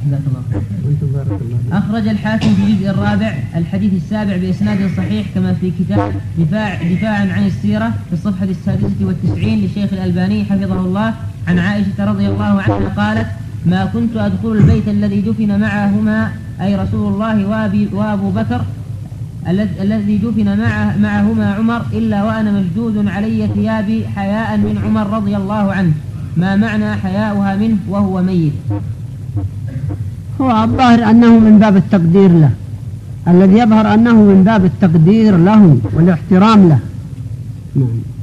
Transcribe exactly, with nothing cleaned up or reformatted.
أخرج الحاكم في الجزء الرابع الحديث السابع بإسناد صحيح كما في كتاب دفاع دفاعا عن السيرة في الصفحة السادسة والتسعين للشيخ الألباني حفظه الله عن عائشة رضي الله عنها قالت: ما كنت أدخل البيت الذي دفن معهما أي رسول الله وأبو بكر الذي دفن معه معهما عمر إلا وأنا مشدود علي ثيابي حياء من عمر رضي الله عنه. ما معنى حياؤها منه وهو ميت؟ هو الظاهر أنه من باب التقدير له، الذي يظهر أنه من باب التقدير له والاحترام له.